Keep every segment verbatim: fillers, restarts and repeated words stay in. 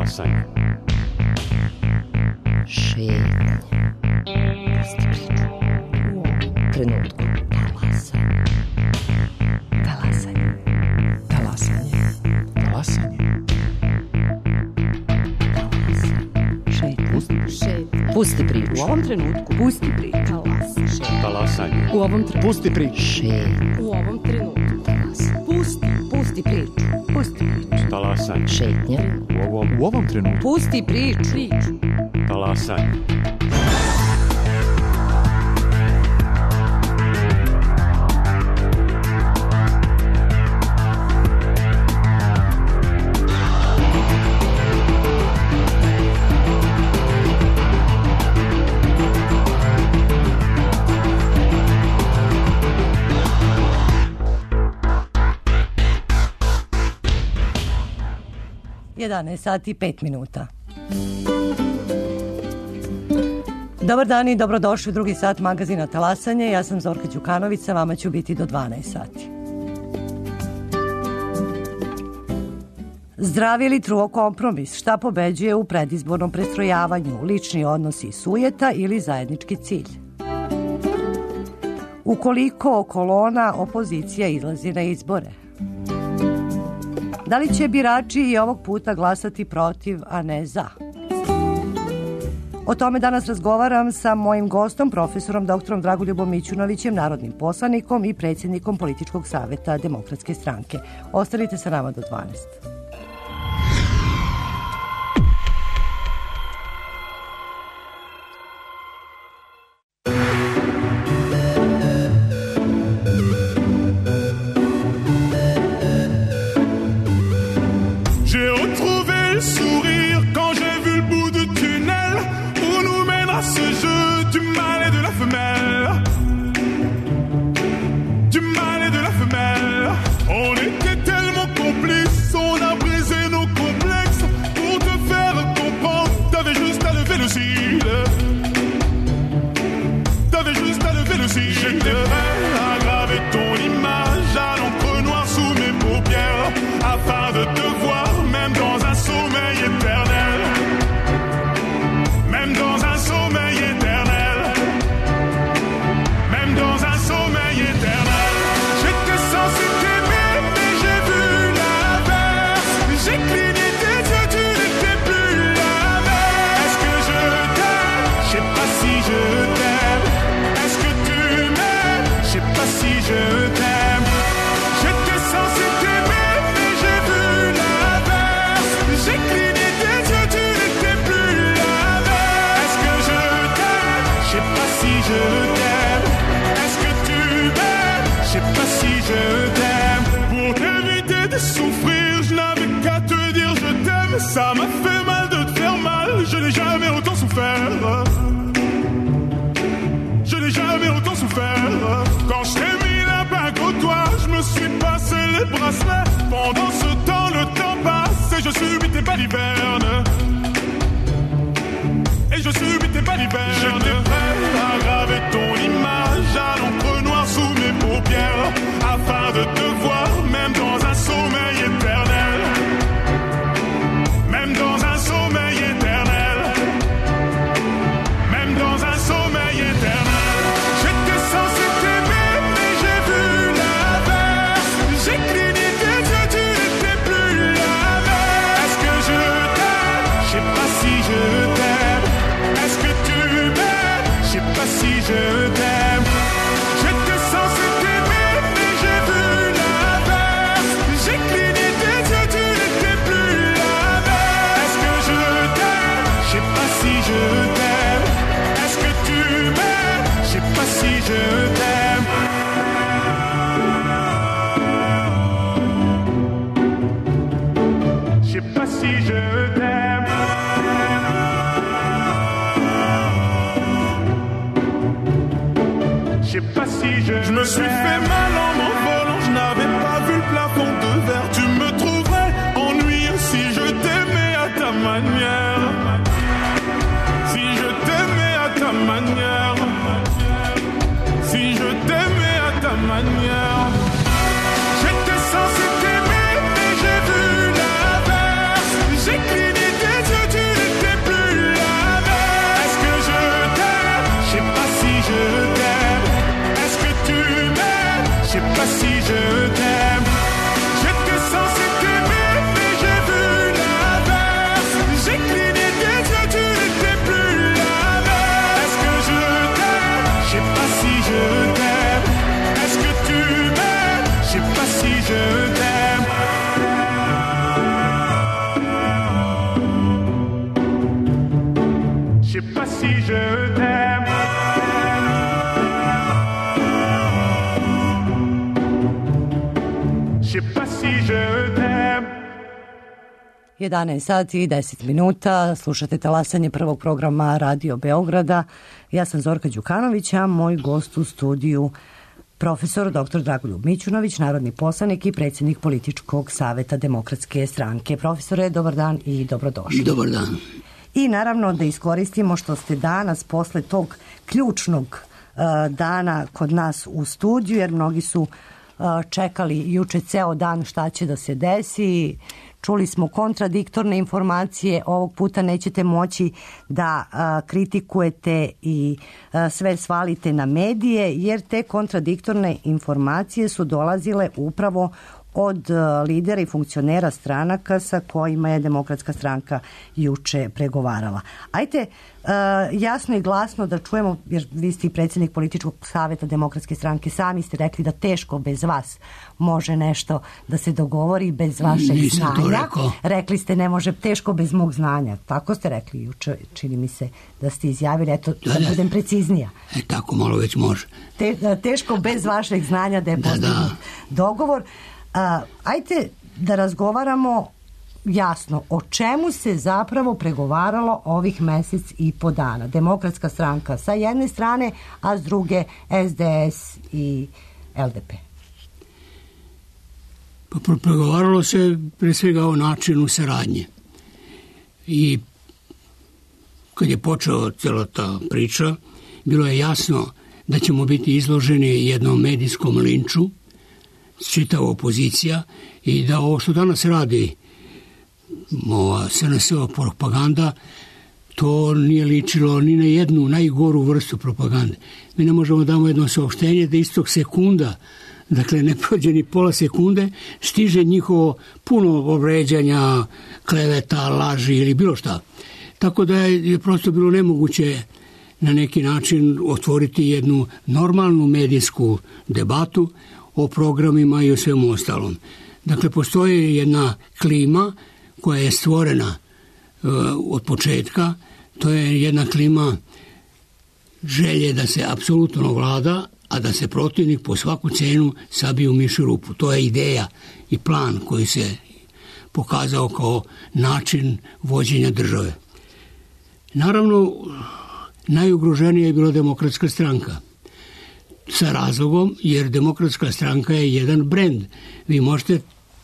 Talasanje. Šetnje. Pusti priču. U ovom trenutku. Talasanje. Talasanje. Talasanje. Talasanje. Šetnje. Pusti priču. U ovom trenutku. Pusti priču. Talasanje. U ovom trenutku. Pusti priču. Šetnje. U ovom trenutku. Talasanje. Pusti. Pusti priču. Pusti priču. Talasanje. Šetnje. U ovom, U ovom trenutku. Pusti priču. Priču. talasanje. jedanaest sati i pet minuta. Dobar dan i dobrodošli u drugi sat magazina Talasanje. Ja sam Zorka Đukanović, sa vama ću biti do dvanaest sati. Zdravi ili truo kompromis? Šta pobeđuje u predizbornom prestrojavanju? Lični odnosi i sujeta ili zajednički cilj? Ukoliko kolona opozicija izlazi na izbore? Da li će birači i ovog puta glasati protiv, a ne za? O tome danas razgovaram sa mojim gostom, profesorom doktorom Dragoljubom Mićunovićem, narodnim poslanikom i predsjednikom Političkog saveta Demokratske stranke. Ostanite sa nama do dvanaest. Ça m'a fait mal de te faire mal, je n'ai jamais autant souffert. Je n'ai jamais autant souffert. Quand je t'ai mis la bague au doigt, je me suis passé les bracelets. Pendant ce temps, le temps passe et je subis tes balivernes. Et je subis tes balivernes. J'étais prêt à graver ton image à l'encre noire sous mes paupières, afin de te voir même dans un sommeil éternel. Même dans un sommeil éternel. Même dans un sommeil éternel. J'étais censé t'aimer, mais j'ai vu l'inverse. J'ai cligné tes yeux, tu n'étais plus la même. Est-ce que je t'aime? Je sais pas si je t'aime. Est-ce que tu m'aimes? Je sais pas si je t'aime. J'étais censé t'aimer, mais j'ai vu l'inverse. J'ai cligné tes yeux, tu n'étais plus la même. Est-ce que je t'aime? Je sais pas si je t'aime. Est-ce que tu m'aimes? Je sais pas si je t'aime. Je sais pas si je t'aime. Je sais pas si je Je me suis fait mal en m'envolant, je n'avais pas vu le plafond de verre. Tu me trouverais ennuyeux si je t'aimais à ta manière. Si je t'aimais à ta manière. Si je t'aimais à ta manière. J'étais censé t'aimer, mais j'ai vu l'inverse. J'ai cligné tes Je sais pas si je t'aime. J'étais censé t'aimer, mais j'ai vu l'inverse. J'ai cligné des yeux, tu n'étais plus la même. Est-ce que je t'aime? Je sais pas si je t'aime. Est-ce que tu m'aimes? Je sais pas si je t'aime. Je sais pas si je t'aime. Je sais pas si je t'aime. jedanaest sati i deset minuta, slušate talasanje prvog programa Radio Beograda. Ja sam Zorka Đukanović, a moj gost u studiju profesor doktor Dragoljub Mićunović, narodni poslanik i predsjednik Političkog saveta Demokratske stranke. Profesore, dobar dan i dobrodošli. Dobar dan. I naravno da iskoristimo što ste danas posle tog ključnog uh, dana kod nas u studiju, jer mnogi su uh, čekali juče ceo dan šta će da se desi. Čuli smo kontradiktorne informacije, ovog puta nećete moći da a, kritikujete i a, sve svalite na medije, jer te kontradiktorne informacije su dolazile upravo od a, lidera i funkcionera stranaka sa kojima je Demokratska stranka juče pregovarala. Ajde a, jasno i glasno da čujemo, jer vi ste i predsjednik Političkog saveta Demokratske stranke, sami ste rekli da teško bez vas može nešto da se dogovori bez vašeg Nisam znanja. rekao. Rekli ste ne može teško bez mog znanja. Tako ste rekli juče, čini mi se da ste izjavili, eto da, da, da budem preciznija. E tako malo već može. Te, teško bez vašeg znanja da je da, postignut da. dogovor. A, ajde da razgovaramo jasno o čemu se zapravo pregovaralo ovih mesec i po dana. Demokratska stranka sa jedne strane, a s druge es de es i el de pe. Pa pregovaralo se pre svega o načinu saradnje. I kad je počeo cela ta priča, bilo je jasno da ćemo biti izloženi jednom medijskom linču, čitava opozicija, i da ovo što danas radi ova es en es-ova propaganda, to nije ličilo ni na jednu najgoru vrstu propagande. Mi ne možemo damo jedno saopštenje da istog sekunda, dakle ne prođe ni pola sekunde, stiže njihovo puno povređanja, kleveta, laži ili bilo šta. Tako da je prosto bilo nemoguće na neki način otvoriti jednu normalnu medijsku debatu o programima i o svemu ostalom. Dakle, postoji jedna klima koja je stvorena uh, od početka. To je jedna klima želje da se apsolutno vlada, a da se protivnik po svaku cenu sabije u mišju rupu. To je ideja i plan koji se pokazao kao način vođenja države. Naravno, najugroženija je bila Demokratska stranka. Sa razlogom, jer Demokratska stranka je jedan brend. Vi možete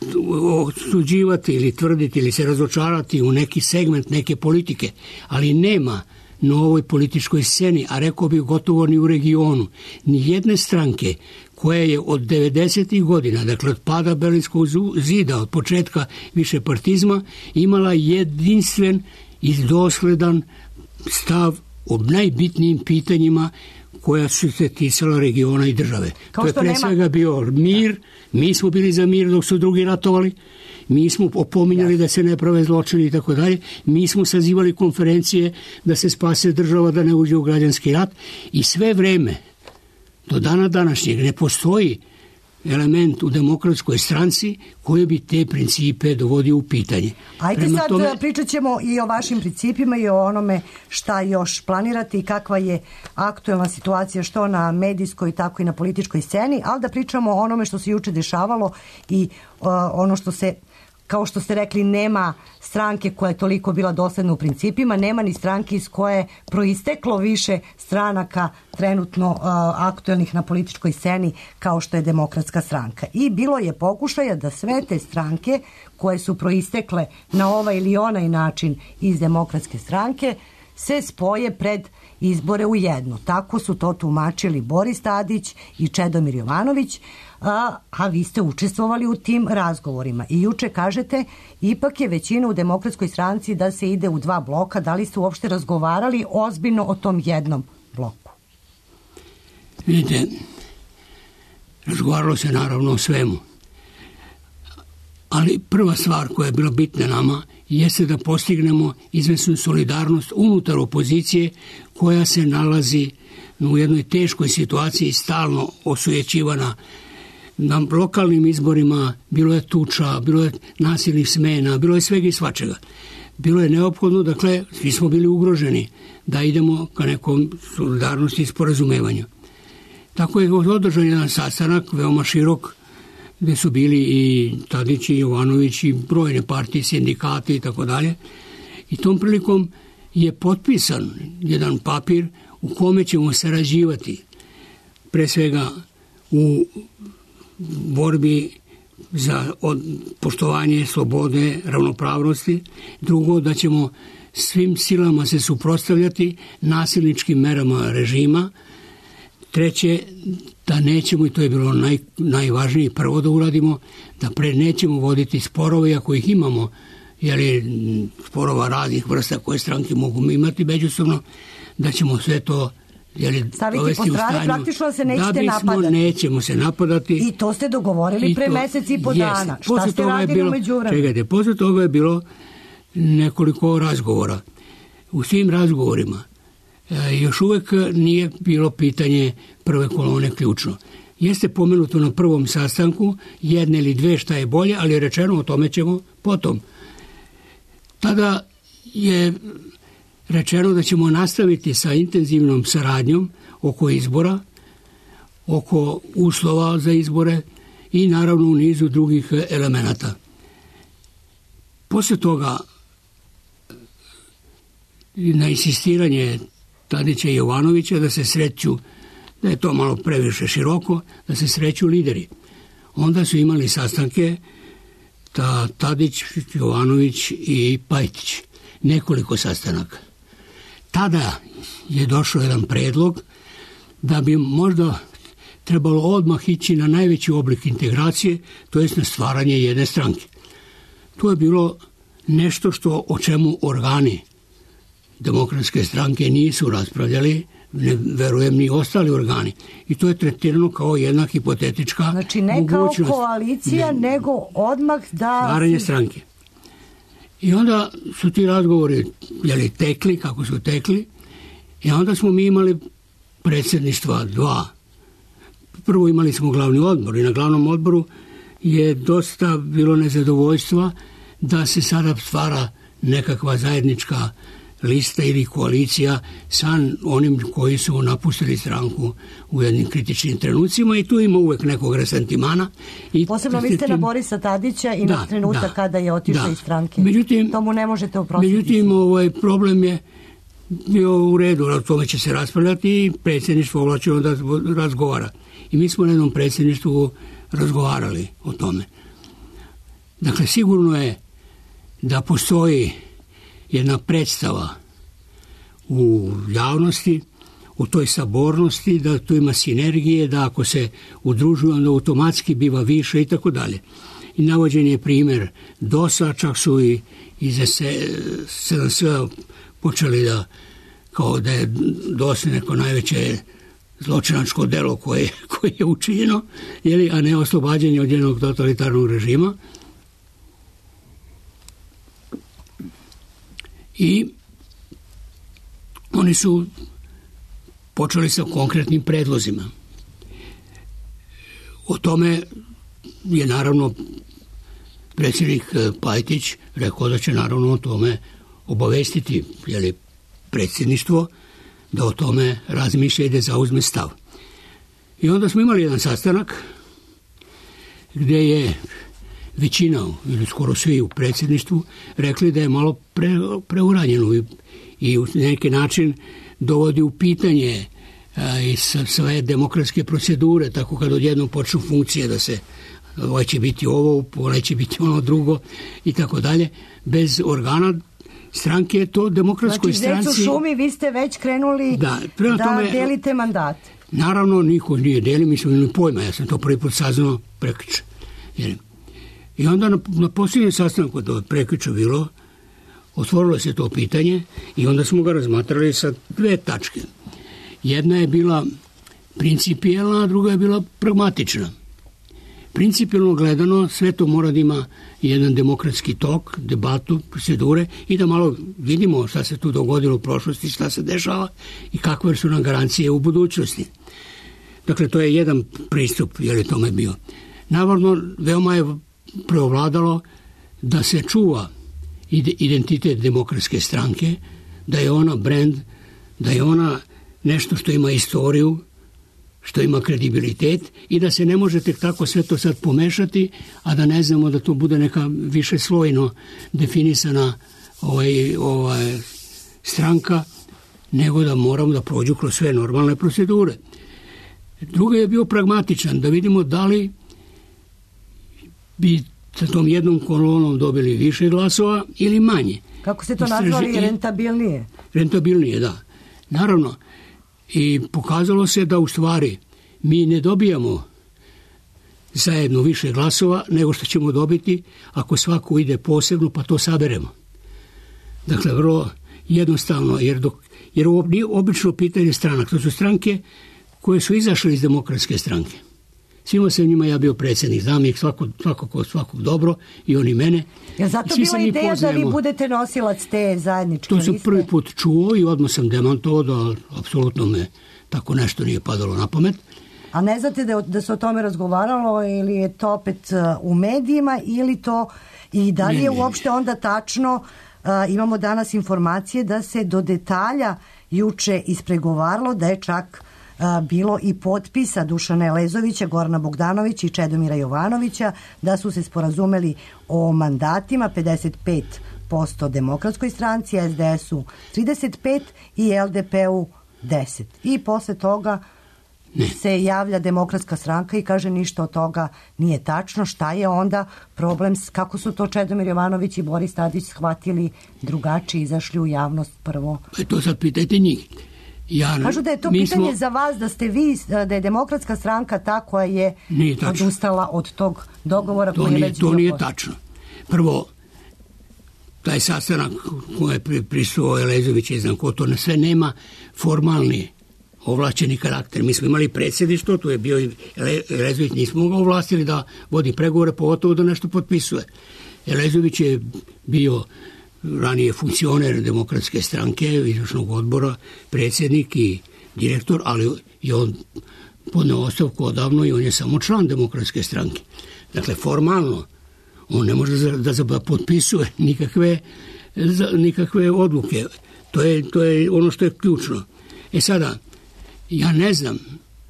osuđivati ili tvrditi ili se razočarati u neki segment neke politike, ali nema na ovoj političkoj sceni, a rekao bih gotovo ni u regionu, ni jedne stranke koja je od devedesetih godina, dakle od pada Berlinskog zida, od početka višepartizma, imala jedinstven i dosledan stav o najbitnijim pitanjima koja su se ticala regiona i države. Kao to je pre nema... svega bio mir, mi smo bili za mir dok su drugi ratovali, mi smo opominjali ja. da se ne prave zločini i tako dalje, mi smo sazivali konferencije da se spase država, da ne uđe u građanski rat, i sve vreme do dana današnjeg ne postoji element u Demokratskoj stranci koji bi te principe dovodio u pitanje. Ajde Prema sad tome... pričat ćemo i o vašim principima i o onome šta još planirate i kakva je aktuelna situacija što na medijskoj tako i na političkoj sceni, ali da pričamo o onome što se juče dešavalo i uh, ono što se, kao što ste rekli, nema stranke koja je toliko bila dosledna u principima, nema ni stranke iz koje je proisteklo više stranaka trenutno uh, aktuelnih na političkoj sceni kao što je Demokratska stranka. I bilo je pokušaja da sve te stranke koje su proistekle na ovaj ili onaj način iz Demokratske stranke se spoje pred izbore u jedno. Tako su to tumačili Boris Tadić i Čedomir Jovanović, a, a vi ste učestvovali u tim razgovorima. I juče kažete, ipak je većina u Demokratskoj stranci da se ide u dva bloka. Da li ste uopšte razgovarali ozbiljno o tom jednom bloku? Vidite, razgovaralo se naravno o svemu. Ali prva stvar koja je bila bitna nama jeste da postignemo izvesnu solidarnost unutar opozicije koja se nalazi u jednoj teškoj situaciji, stalno osujećivana. Na lokalnim izborima bilo je tuča, bilo je nasilnih smena, bilo je svega i svačega. Bilo je neophodno, dakle, svi smo bili ugroženi da idemo ka nekom solidarnosti i sporazumevanju. Tako je održan jedan sastanak, veoma širok, gde su bili i Tadić i Jovanović i brojne partije, sindikati i tako dalje. I tom prilikom je potpisan jedan papir u kome ćemo sarađivati, pre svega u borbi za poštovanje slobode, ravnopravnosti. Drugo, da ćemo svim silama se suprotstavljati nasilničkim merama režima. Treće, da nećemo, i to je bilo naj, najvažnije, prvo da uradimo, da pre nećemo voditi sporove, ako ih imamo, jer je sporova raznih vrsta koje stranke mogu imati međusobno, da ćemo sve to jeli, staviti po strane, praktično se nećete da bismo, napadati. Nećemo se napadati. I to ste dogovorili pre mesec i po dana. Šta posle ste radili umeđu vremena? Čekajte, posle toga je bilo nekoliko razgovora. U svim razgovorima e, još uvek nije bilo pitanje prve kolone ključno. Jeste pomenuto na prvom sastanku jedne ili dve šta je bolje, ali je rečeno o tome ćemo potom. Tada je rečeno da ćemo nastaviti sa intenzivnom saradnjom oko izbora, oko uslova za izbore i naravno u nizu drugih elemenata. Posle toga, na insistiranje Tadića i Jovanovića da se sreću, da je to malo previše široko, da se sreću lideri. Onda su imali sastanke ta Tadić, Jovanović i Pajtić. Nekoliko sastanaka. Tada je došao jedan predlog da bi možda trebalo odmah ići na najveći oblik integracije, to jest na stvaranje jedne stranke. To je bilo nešto što o čemu organi demokratske stranke nisu raspravljali, ne verujem ni ostali organi. I to je tretirano kao jedna hipotetička mogućnost. Znači ne kao koalicija, ne, nego odmah da... Stvaranje stranke. I onda su ti razgovori jeli, tekli, kako su tekli, i onda smo mi imali predsjedništva dva. Prvo imali smo glavni odbor i na glavnom odboru je dosta bilo nezadovoljstva da se sada stvara nekakva zajednička lista ili koalicija sa onim koji su napustili stranku u jednim kritičnim trenucima i tu ima uvek nekog resentimana. I posebno vi ste na Borisa Tadića i da, na trenutak da, kada je otišao da. iz stranke. Međutim, to mu ne možete oprostiti. Međutim, ovaj problem je bio u redu, o tome će se raspravljati i predsjedništvo ovlačeno da razgovara. I mi smo na jednom predsjedništvu razgovarali o tome. Dakle, sigurno je da postoji jedna predstava u javnosti, u toj sabornosti, da tu ima sinergije, da ako se udružuju, onda automatski biva više i tako dalje. I navođen je primjer DOS-a, čak su i iz S N S-a počeli da, kao da je DOS neko najveće zločinačko delo koje, koje je učinjeno, jeli, a ne oslobađanje od jednog totalitarnog režima. I oni su počeli sa konkretnim predlozima. O tome je naravno predsjednik Pajtić rekao da će naravno o tome obavestiti jeli, predsjedništvo da o tome razmišlja i da zauzme stav. I onda smo imali jedan sastanak gdje je većina ili skoro svi u predsjedništvu rekli da je malo pre, preuranjeno i, i u neki način dovodi u pitanje a, i sve demokratske procedure, tako kad odjednom počnu funkcije da se ovo će biti ovo, ovo će biti ono drugo i tako dalje. Bez organa stranke je to demokratskoj znači, stranci... Znači, u šumi vi ste već krenuli da, da tome, delite mandate. Naravno, niko nije deli, mi smo imali pojma, ja sam to prvi put saznao prekriče. Jer I onda na, na posljednjem sastanku da prekjuče bilo, otvorilo se to pitanje i onda smo ga razmatrali sa dve tačke. Jedna je bila principijelna, a druga je bila pragmatična. Principijelno gledano, sve to mora da ima jedan demokratski tok, debatu, procedure i da malo vidimo šta se tu dogodilo u prošlosti, šta se dešava i kakve su nam garancije u budućnosti. Dakle, to je jedan pristup, je li tome bio. Naravno, veoma je preovladalo da se čuva identitet demokratske stranke, da je ona brend, da je ona nešto što ima istoriju, što ima kredibilitet i da se ne može tek tako sve to sad pomešati, a da ne znamo da to bude neka više slojno definisana ovaj, ovaj, stranka, nego da moramo da prođu kroz sve normalne procedure. Druga je bio pragmatičan, da vidimo da li bi sa tom jednom kolonom dobili više glasova ili manje. Kako ste to nazvali, rentabilnije? Rentabilnije, da. Naravno, i pokazalo se da u stvari mi ne dobijamo zajedno više glasova nego što ćemo dobiti ako svako ide posebno pa to saberemo. Dakle, vrlo jednostavno, jer, dok, jer ovo nije obično pitanje stranak. To su stranke koje su izašle iz demokratske stranke. Svima se njima ja bio predsjednik, znam ih svakog, svakog, svakog dobro i oni mene. Je zato bila ideja da vi budete nosilac te zajedničke liste? To sam prvi put čuo i odmah sam demantovao da apsolutno me tako nešto nije padalo na pamet. A ne znate da, da se o tome razgovaralo ili je to opet u medijima ili to i da li je uopšte onda tačno, uh, imamo danas informacije da se do detalja juče ispregovaralo da je čak bilo i potpisa Dušana Elezovića, Gorana Bogdanovića i Čedomira Jovanovića, da su se sporazumeli o mandatima, pedeset pet posto Demokratskoj stranci, es de esu trideset pet i el de pe u deset. I posle toga ne. se javlja Demokratska stranka i kaže ništa od toga nije tačno. Šta je onda problem, kako su to Čedomir Jovanović i Boris Tadić shvatili drugačije, izašli u javnost prvo? E to sad pitajte njih. Ja, Kažu da je to pitanje smo, za vas, da ste vi, da je Demokratska stranka ta koja je odustala od tog dogovora to koji je nije, već to bio nije posto. tačno. Prvo, taj sastanak koji je prisuo Elezović i znam ko to ne sve nema formalni ovlašćeni karakter. Mi smo imali predsjedništvo, tu je bio Elezović, nismo ga ovlastili da vodi pregovore, pogotovo da nešto potpisuje. Elezović je bio ranije funkcioner Demokratske stranke, izvršnog odbora, predsjednik i direktor, ali je on podneo ostavku odavno i on je samo član Demokratske stranke. Dakle, formalno on ne može da, da, da potpisuje nikakve, nikakve odluke. To je, to je ono što je ključno. E sada, ja ne znam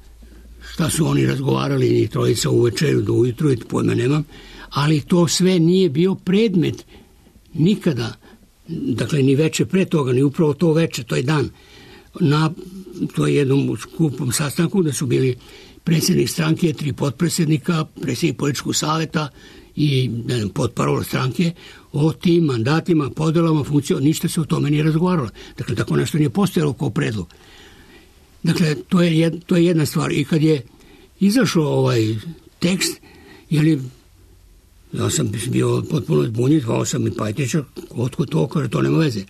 šta su oni razgovarali ni trojica u večeru do ujutru, pojma nemam, ali to sve nije bio predmet nikada, dakle ni veče pre toga, ni upravo to veče, to je dan, na to je jednom skupom sastanku da su bili predsjednik stranke, tri potpredsjednika, predsjednik političkog savjeta i ne znam, potparol stranke, o tim mandatima, podelama, funkcijama, ništa se o tome nije razgovaralo. Dakle, tako nešto nije postojalo kao predlog. Dakle, to je, jed, to je jedna stvar. I kad je izašao ovaj tekst, jeli, ja sam bio potpuno zbunjen, zvao sam i Pajtića, otkud to, kaže, to nema veze.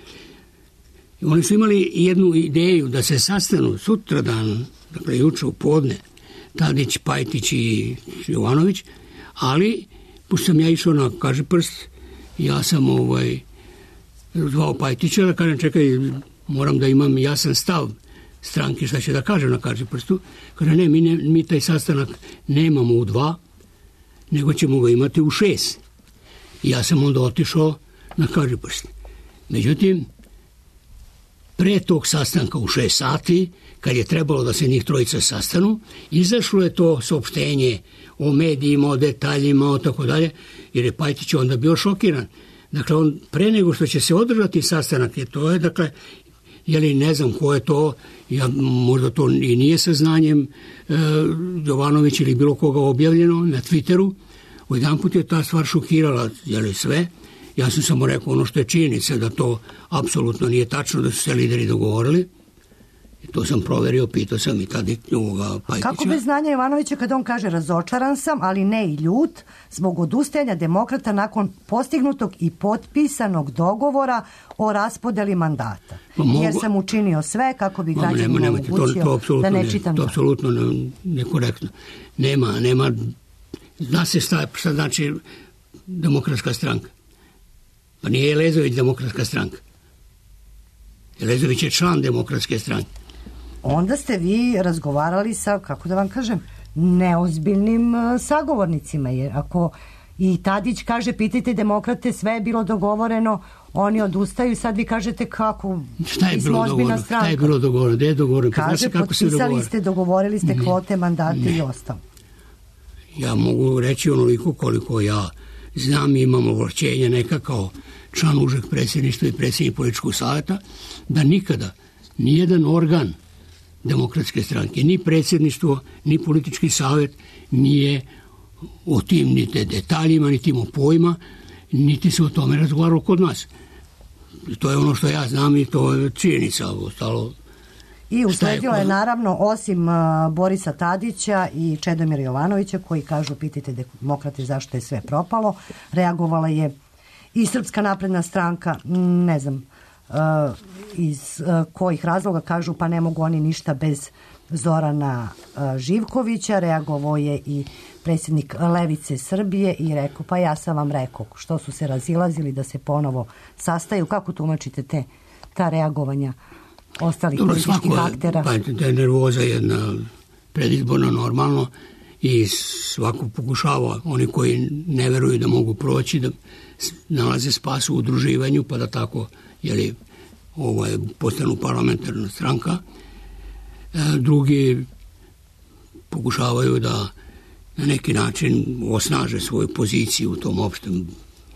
I oni su imali jednu ideju da se sastanu sutra dan, dakle, juče u podne, Tadić, Pajtić i Jovanović, ali, pošto sam ja išao na Kažiprst, ja sam ovaj, zvao Pajtića da kažem, čekaj, moram da imam jasan stav stranke, šta će da kažem na Kažiprstu. Kaže, ne, mi, ne, mi taj sastanak nemamo u dva, nego ćemo ga imati u šest. I ja sam onda otišao na Kažiprst. Međutim, pre tog sastanka u šest sati, kad je trebalo da se njih trojica sastanu, izašlo je to saopštenje o medijima, o detaljima, o tako dalje, jer je Pajtić onda bio šokiran. Dakle, on pre nego što će se održati sastanak, je to je, dakle, jeli ne znam ko je to, ja, možda to i nije sa znanjem e, Jovanović ili bilo koga objavljeno na Twitteru, odjedanput je ta stvar šokirala, jeli sve. Ja sam samo rekao ono što je činjenica, da to apsolutno nije tačno, da su se lideri dogovorili To sam proverio, pitao sam i tada ovoga Pajkića. Kako bez znanja Jovanovića kada on kaže razočaran sam, ali ne i ljut, zbog odustajanja demokrata nakon postignutog i potpisanog dogovora o raspodeli mandata. Pa mogu... Jer sam učinio sve kako bi građanima omogućio da ne čitam. To je apsolutno nekorektno. Nema, nema, zna se šta, šta znači demokratska stranka. Pa nije Elezović demokratska stranka. Elezović je član demokratske stranke. Onda ste vi razgovarali sa, kako da vam kažem, neozbiljnim sagovornicima, jer ako i Tadić kaže pitajte demokrate, sve je bilo dogovoreno, oni odustaju i sad vi kažete kako, šta je bilo dogovoreno? Šta je bilo dogovoreno? Gde je dogovoreno? Kaže, potpisali ste, dogovorili ste kvote, mandate ne. i ostalo. Ja mogu reći onoliko koliko ja znam, imam ovlašćenja neka kao član užeg predsjedništva i predsjednik političkog savjeta, da nikada nijedan organ demokratske stranke, ni predsjedništvo, ni politički savjet nije o tim ni te detaljima, ni tim o pojma, niti se o tome razgovaralo kod nas. To je ono što ja znam i to je činjenica. Ostalo, I usledilo je, je naravno, osim uh, Borisa Tadića i Čedomira Jovanovića, koji kažu pitajte demokrate zašto je sve propalo, reagovala je i Srpska napredna stranka, ne znam uh, iz uh, kojih razloga, kažu pa ne mogu oni ništa bez Zorana uh, Živkovića. Reagovao je i predsjednik Levice Srbije i rekao pa ja sam vam rekao što su se razilazili da se ponovo sastaju. Kako tumačite te, ta reagovanja ostalih Dobro, političkih svako, aktera? Pa da je nervoza jedna predizborna normalno i svako pokušava, oni koji ne veruju da mogu proći, da nalaze spas u udruživanju, pa da tako jeli, ovo je postanu parlamentarna stranka. E, drugi pokušavaju da na neki način osnaže svoju poziciju u tom opštem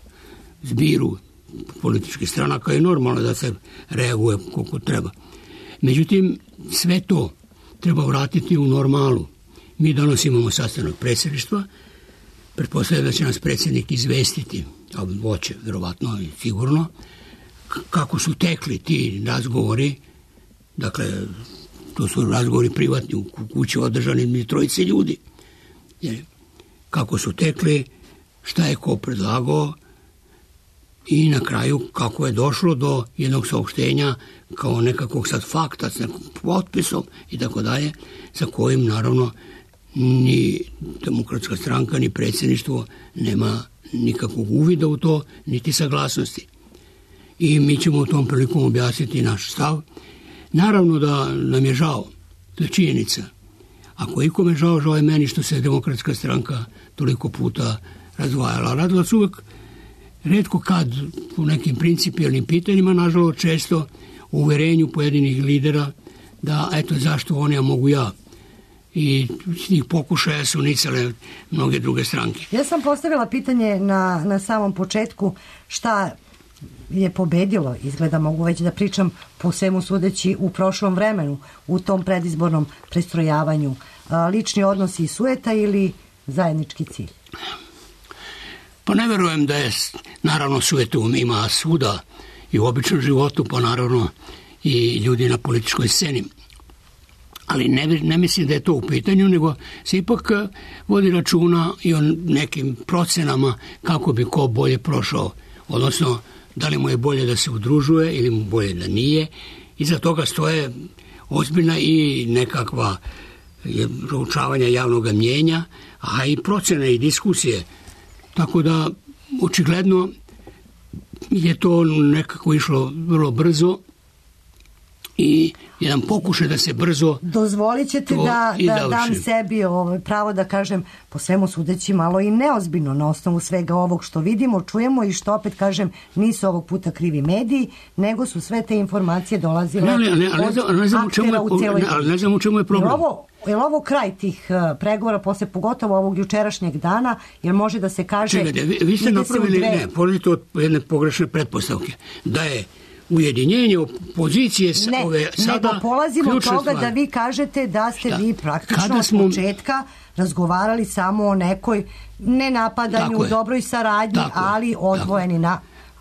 zbiru političkih stranaka i normalno da se reaguje koliko treba. Međutim, sve to treba vratiti u normalu. Mi danas imamo sastanak predsjedništva, pretpostavljam da će nas predsjednik izvestiti, a hoće, verovatno i sigurno, kako su tekli ti razgovori, dakle, to su razgovori privatni u kući održani trojice ljudi. Jer, kako su tekli, šta je ko predlagao i na kraju kako je došlo do jednog saopštenja kao nekakvog sad fakta s nekom potpisom i tako dalje, sa kojim naravno ni demokratska stranka ni predsjedništvo nema nikakvog uvida u to, niti saglasnosti. I mi ćemo u tom prilikom objasniti naš stav. Naravno da nam je žao, to je činjenica. Ako ikome žao, žao je meni što se demokratska stranka toliko puta razdvajala. Radila su uvijek retko kad u nekim principijalnim pitanjima, nažalost često u uverenju pojedinih lidera da eto zašto oni, a mogu ja. I s njih pokušaja su nicale mnoge druge stranke. Ja sam postavila pitanje na, na samom početku šta je pobedilo, izgleda mogu već da pričam po svemu sudeći u prošlom vremenu, u tom predizbornom prestrojavanju. Lični odnosi i sueta ili zajednički cilj? Pa ne verujem da je, naravno suetu ima svuda i u običnom životu, pa naravno i ljudi na političkoj sceni. Ali ne, ne mislim da je to u pitanju, nego se ipak vodi računa i o nekim procenama kako bi ko bolje prošao, odnosno da li mu je bolje da se udružuje ili mu bolje da nije. Iza toga stoje ozbiljna i nekakva proučavanja javnog mnjenja, a i procene i diskusije. Tako da očigledno je to nekako išlo vrlo brzo i jedan pokušaj da se brzo dozvolit ćete da, da dam sebi ovo pravo da kažem po svemu sudeći malo i neozbiljno na osnovu svega ovog što vidimo, čujemo i što opet kažem nisu ovog puta krivi mediji, nego su sve te informacije dolazile ne, ne, ne, od ne, ne znam aktera u cijeloj ne, ne znam u čemu je problem. Je ovo, je ovo kraj tih uh, pregovora posle pogotovo ovog jučerašnjeg dana, jer može da se kaže čekajte, vi, vi ste napravili, dve... ne, pođite od jedne pogrešne pretpostavke, da je ujedinjenje opozicije ne, ove sada nego polazimo od toga stvar. Da vi kažete da ste Šta? vi praktično Kada od smo... početka razgovarali samo o nekoj nenapadanju, u dobroj saradnji, tako, ali odvojeni na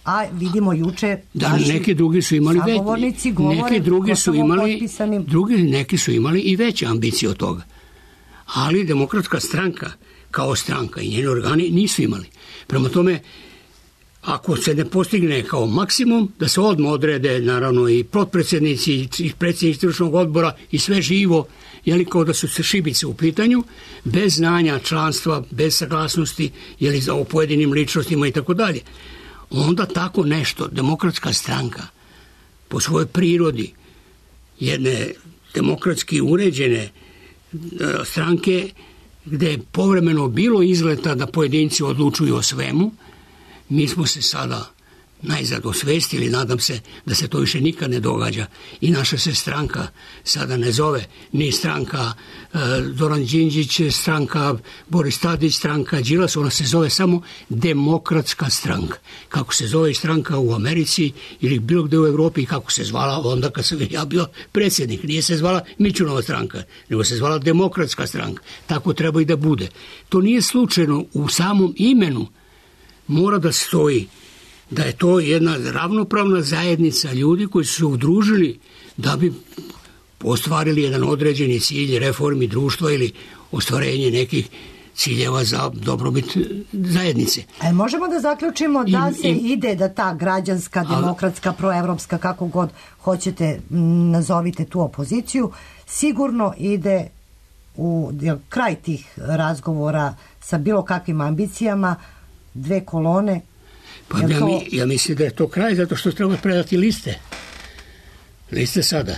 a vidimo juče da naši neki drugi su imali sagovornici govore neki drugi su gotovo imali potpisanim. drugi neki su imali i veće ambicije od toga. Ali Demokratska stranka kao stranka i njeni organi nisu imali. Prema tome, ako se ne postigne kao maksimum, da se odmah odrede naravno i potpredsjednici i predsjednik izvršnog odbora i sve živo, jeli kao da su se šibice u pitanju, bez znanja članstva, bez saglasnosti, jeli za o pojedinim ličnostima i tako dalje. Onda tako nešto, Demokratska stranka, po svojoj prirodi, jedne demokratski uređene stranke, gde je povremeno bilo izgleda da pojedinci odlučuju o svemu, mi smo se sada najzad osvestili, nadam se da se to više nikad ne događa i naša se stranka sada ne zove ni stranka e, Zoran Đinđić, stranka Boris Tadić, stranka Đilas, ona se zove samo Demokratska stranka. Kako se zove stranka u Americi ili bilo gde u Evropi, kako se zvala onda kad sam ja bio predsjednik. Nije se zvala Mićunova stranka, nego se zvala Demokratska stranka. Tako treba i da bude. To nije slučajno, u samom imenu mora da stoji da je to jedna ravnopravna zajednica ljudi koji su se udružili da bi ostvarili jedan određeni cilj reformi društva ili ostvarenje nekih ciljeva za dobrobit zajednice. A možemo da zaključimo da I, se i, ide da ta građanska, demokratska, proevropska, kako god hoćete nazovite tu opoziciju, sigurno ide u kraj tih razgovora sa bilo kakvim ambicijama, dve kolone. Pa ja, to... mi, ja mislim da je to kraj zato što treba predati liste. Liste sada.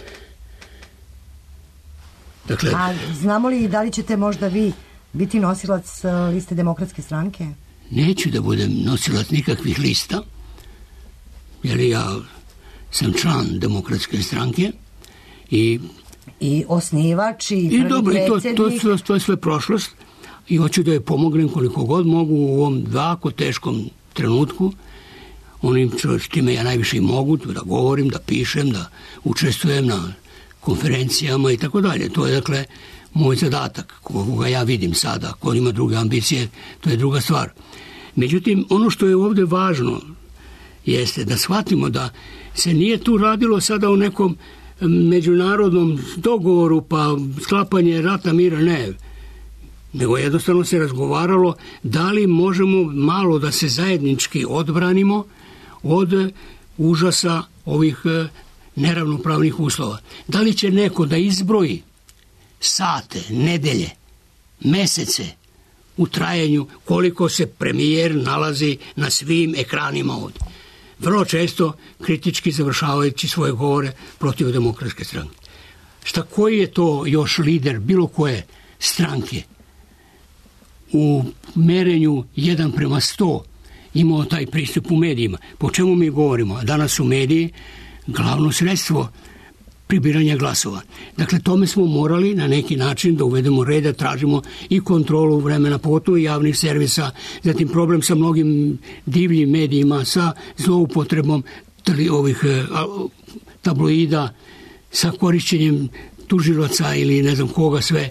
Dakle, A znamo li da li ćete možda vi biti nosilac liste Demokratske stranke? Neću da budem nosilac nikakvih lista, jer ja sam član Demokratske stranke i i osnivač i, i prvi dobro, predsjednik. To, to, to je sve prošlost i hoću da je pomognem koliko god mogu u ovom jako teškom trenutku, onim čime ja najviše mogu, da govorim, da pišem, da učestvujem na konferencijama i tako dalje. To je dakle moj zadatak, koga ja vidim sada. Ako ima druge ambicije, to je druga stvar. Međutim, ono što je ovdje važno jeste da shvatimo da se nije tu radilo sada o nekom međunarodnom dogovoru pa sklapanje rata mira, ne, nego jednostavno se razgovaralo da li možemo malo da se zajednički odbranimo od užasa ovih neravnopravnih uslova. Da li će neko da izbroji sate, nedelje, mesece u trajanju koliko se premijer nalazi na svim ekranima ovdje. Vrlo često kritički završavajući svoje govore protiv Demokratske stranke. Šta koji je to još lider bilo koje stranke u merenju jedan prema sto imao taj pristup u medijima? Po čemu mi govorimo? Danas su mediji glavno sredstvo pribiranja glasova. Dakle, tome smo morali na neki način da uvedemo reda, tražimo i kontrolu vremena, pogotovo javnih servisa, zatim problem sa mnogim divljim medijima, sa zloupotrebom ovih tabloida, sa korišćenjem tužilaca ili ne znam koga sve,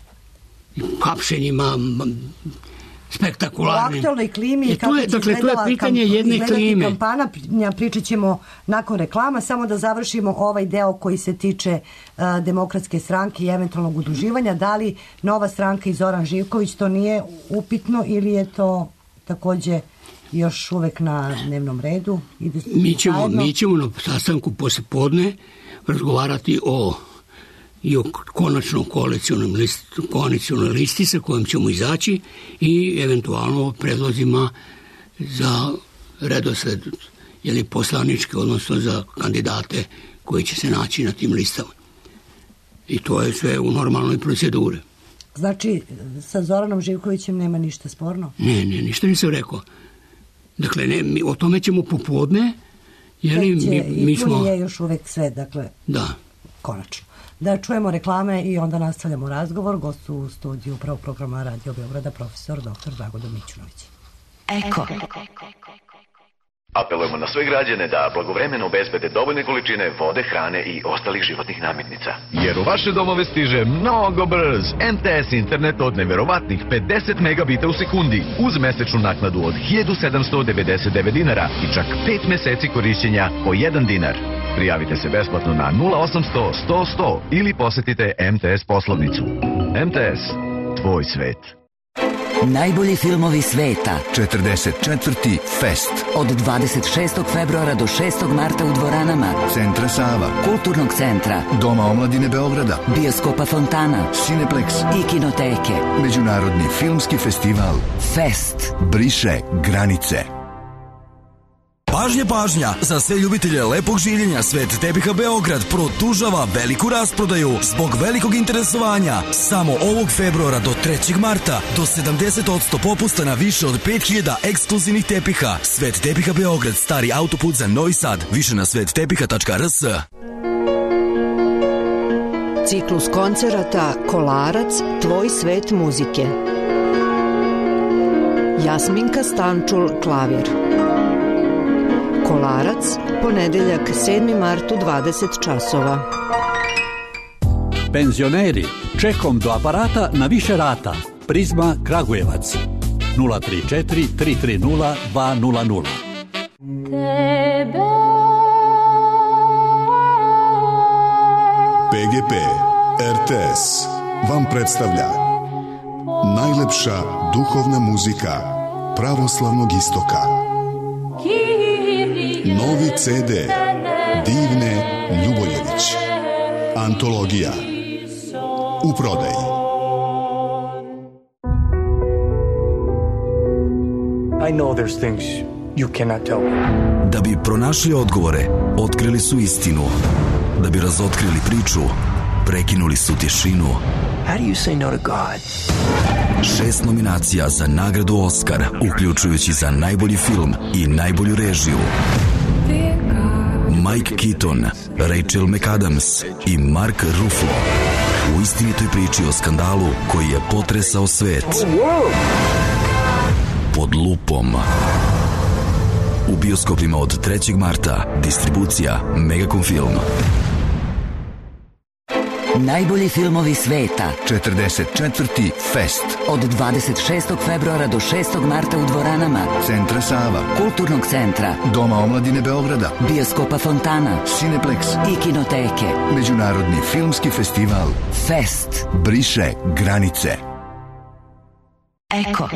hapšenjima, spektakularnim. U aktualnoj klimi, e, kako je, dakle, to je pitanje kamp- jedne klime. Kampana, pričat ćemo nakon reklama, samo da završimo ovaj deo koji se tiče uh, Demokratske stranke i eventualnog udruživanja. Da li nova stranka i Zoran Živković, to nije upitno ili je to takođe još uvek na dnevnom redu? Ide mi, ćemo, mi ćemo na sastanku posle podne razgovarati o i o konačnom koalicionoj listi, koalicionoj listi sa kojom ćemo izaći i eventualno predlozima za redosled ili poslaničke, odnosno za kandidate koji će se naći na tim listama. I to je sve u normalnoj proceduri. Znači, sa Zoranom Živkovićem nema ništa sporno? Ne, ne, ništa nisam rekao. Dakle, ne, mi, o tome ćemo popodne, jer mi, mi smo... I je još uvek sve, dakle, da. Konačno. Da čujemo reklame i onda nastavljamo razgovor. Gost u studiju prvog programa Radio Beograda, profesor doktor Dragoljub Mićunović. Eko. Apelujemo na sve građane da blagovremeno obezbede dovoljne količine vode, hrane i ostalih životnih namirnica. Jer u vaše domove stiže mnogo brz M T S internet od neverovatnih pedeset megabita u sekundi uz mesečnu naknadu od hiljadu sedamsto devedeset devet dinara i čak pet meseci korišćenja po jedan dinar. Prijavite se besplatno na nula osamsto sto sto ili posetite M T S poslovnicu. M T S, tvoj svet. Najbolji filmovi sveta. četrdeset četvrti Fest. Od dvadeset šestog februara do šestog marta u dvoranama Centra Sava, Kulturnog centra, Doma omladine Beograda, Bioskopa Fontana, Cineplex i Kinoteke. Međunarodni filmski festival Fest. Briše granice. Pažnja, pažnja, za sve ljubitelje lepog življenja Svet tepiha Beograd produžava veliku rasprodaju zbog velikog interesovanja. Samo ovog februara do trećeg marta do sedamdeset posto popusta na više od pet hiljada ekskluzivnih tepiha. Svet tepiha Beograd, stari autoput za Novi Sad. Više na svet tepiha tačka r s. Ciklus koncerata Kolarac, tvoj svet muzike. Jasminka Stančul, klavir. Kolarac, ponedeljak sedmi mart u dvadeset časova. Penzioneri, čekom do aparata na više rata. Prizma Kragujevac. nula tri četiri tri tri nula dva nula nula. P G P R T S vam predstavlja najlepša duhovna muzika pravoslavnog istoka. Novi C D Divne Ljuboljević. Antologija. U prodaji. I know there's things you cannot tell me. Da bi pronašli odgovore, otkrili su istinu. Da bi razotkrili priču, prekinuli su tišinu. How do you say no to God? Šest nominacija za nagradu Oskar, uključujući za najbolji film i najbolju režiju. Mike Keaton, Rachel McAdams i Mark Ruffalo u istinitoj priči o skandalu koji je potresao svet. Pod lupom. U bioskopima od trećeg marta. Distribucija Megacom Film. Najbolji filmovi sveta. četrdeset četvrti Fest. Od dvadeset šestog februara do šestog marta u dvoranama Centra Sava, Kulturnog centra, Doma omladine Beograda, Bioskopa Fontana, Cineplex i Kinoteke. Međunarodni filmski festival Fest. Briše granice. Eko.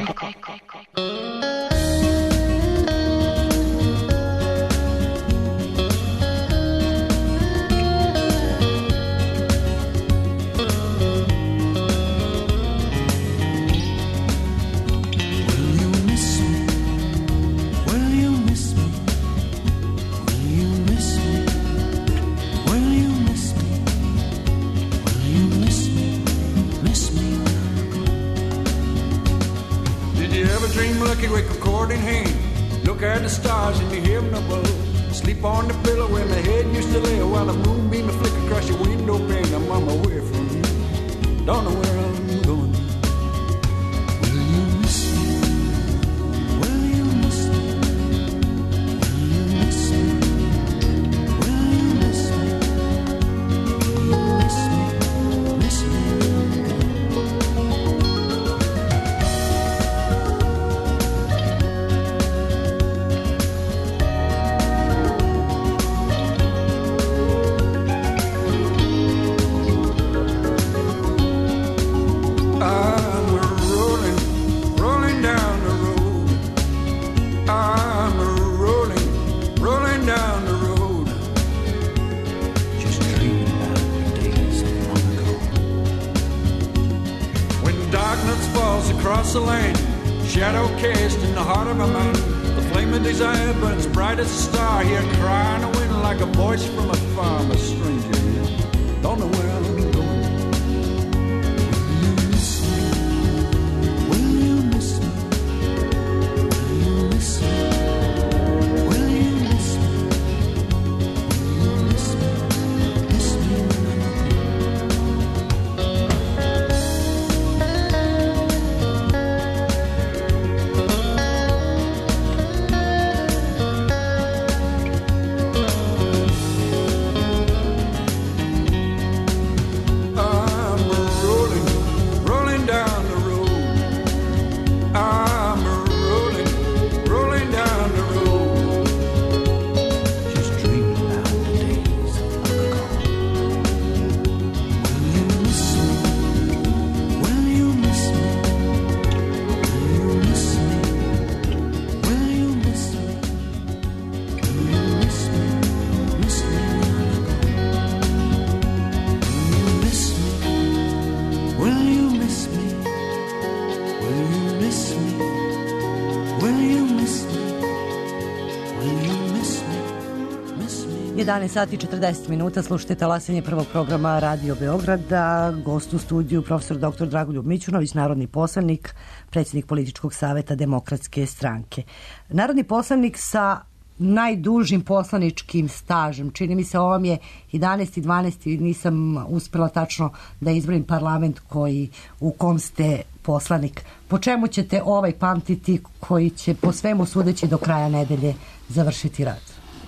Wake a cord in hand, look at the stars and you hear them above. Sleep on the pillow where my head used to lay, while the moonbeam will flicker across your window pane. I'm on my way from you, don't know where I'm going. Will you miss me? Will you miss me? Will you miss me? Will you miss me? Will you miss me? Miss me? Across the land, shadow cast in the heart of a man. The flame of desire burns bright as a star. Here crying a wind like a voice from afar. I'm a stranger here, don't know where I'm going. Will you miss me? Will you miss me? Will you miss me? Will you miss me? Will you miss me? Miss me? jedanaest sati i četrdeset minuta, slušajte talasanje prvog programa Radio Beograda. Gost u studiju profesor doktor Dragoljub Mićunović, narodni poslanik, predsjednik političkog saveta Demokratske stranke. Narodni poslanik sa najdužim poslaničkim stažem. Čini mi se ovom je jedanaesti dvanaesti nisam uspjela tačno da izbrojim parlament koji, u kom ste poslanik. Po čemu ćete ovaj pamtiti koji će po svemu sudeći do kraja nedelje završiti rad?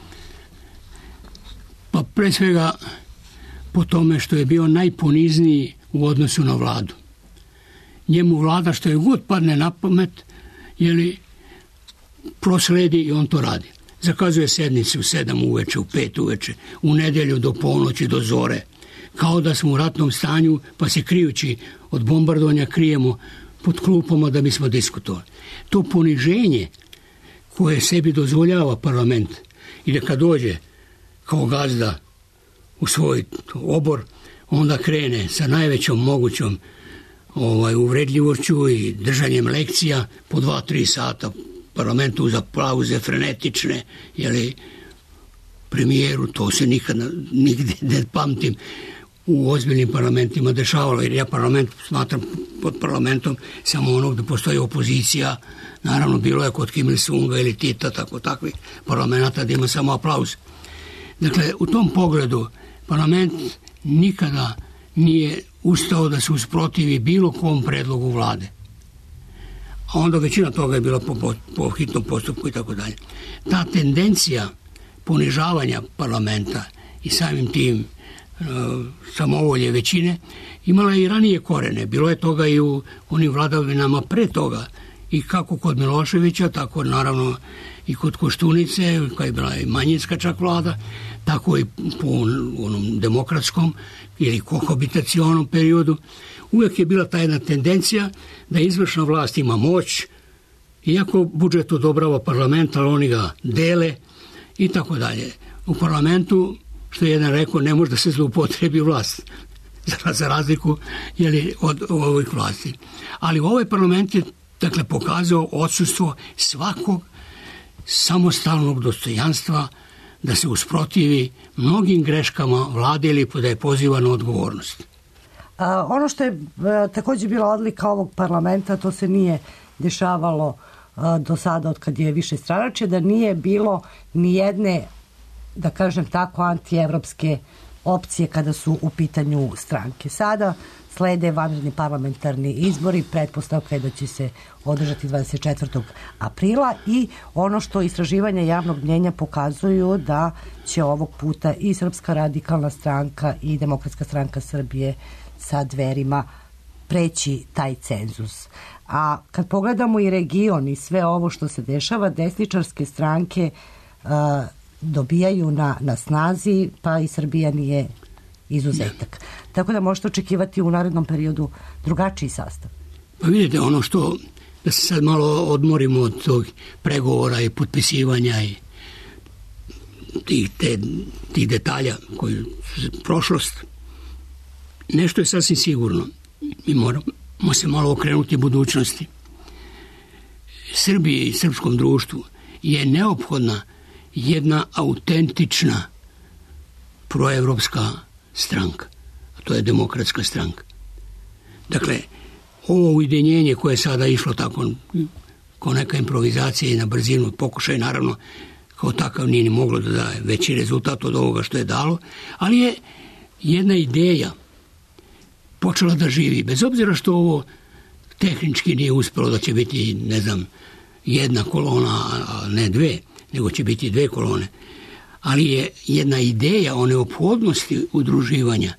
Pa pre svega po tome što je bio najponizniji u odnosu na vladu. Njemu vlada što je god padne na pamet, jeli, prosledi i on to radi. Zakazuje sednice u sedam uveče, u pet uveče, u nedelju do ponoći, do zore. Kao da smo u ratnom stanju, pa se krijući od bombardovanja krijemo pod klupama da bismo diskutovali. To poniženje koje sebi dozvoljava parlament i da kad dođe kao gazda u svoj obor, onda krene sa najvećom mogućom ovaj, uvredljivošću i držanjem lekcija po dva, tri sata parlamentu za pauze frenetične, jeli, premijeru, to se nikad nigde ne pamtim u ozbiljnim parlamentima dešavalo, jer ja parlament smatram pod parlamentom samo onog da postoji opozicija. Naravno, bilo je kod Kim Il-sunga ili Tita, tako takvih parlamenta da ima samo aplauz. Dakle, u tom pogledu parlament nikada nije ustao da se usprotivi bilo kom predlogu vlade. A onda većina toga je bila po, po, po hitnom postupku i tako dalje. Ta tendencija ponižavanja parlamenta i samim tim e, samovolje većine imala je i ranije korene. Bilo je toga i u onim vladavinama pre toga. I kako kod Miloševića, tako naravno i kod Koštunice, koja je bila i manjinska čak vlada, tako i po onom demokratskom ili kohabitacionom periodu. Uvijek je bila ta jedna tendencija da izvršna vlast ima moć, iako budžet odobrava parlament, ali oni ga dele i tako dalje. U parlamentu, što je jedan rekao, ne može da se zloupotrebi vlast, za razliku jeli, od ovih vlasti. Ali ovaj parlament je dakle pokazao odsustvo svakog samostalnog dostojanstva da se usprotivi mnogim greškama vlade ili da je poziva na odgovornost. A, ono što je a, također bila odlika ovog parlamenta, to se nije dešavalo a, do sada od kad je više stranačje, da nije bilo ni jedne, da kažem tako, antievropske opcije kada su u pitanju stranke. Sada slede vanredni parlamentarni izbori, pretpostavka je da će se održati dvadeset četvrtog aprila i ono što istraživanja javnog mnjenja pokazuju da će ovog puta i Srpska radikalna stranka i Demokratska stranka Srbije sa Dverima preći taj cenzus. A kad pogledamo i region i sve ovo što se dešava, desničarske stranke uh, dobijaju na, na snazi, pa i Srbija nije izuzetak. Ne. Tako da možete očekivati u narednom periodu drugačiji sastav. Pa vidite, ono što, da se sad malo odmorimo od tog pregovora i potpisivanja i tih, te, tih detalja koji su prošlost, nešto je sasvim sigurno. Mi moramo se malo okrenuti budućnosti. Srbiji i srpskom društvu je neophodna jedna autentična proevropska stranka. A to je Demokratska stranka. Dakle, ovo ujedinjenje koje je sada išlo tako kao neka improvizacija i na brzinu pokušaj, naravno, kao takav nije ni moglo da daje veći rezultat od ovoga što je dalo, ali je jedna ideja počela da živi. Bez obzira što ovo tehnički nije uspjelo da će biti, ne znam, jedna kolona, a ne dve, nego će biti dve kolone. Ali je jedna ideja o neophodnosti udruživanja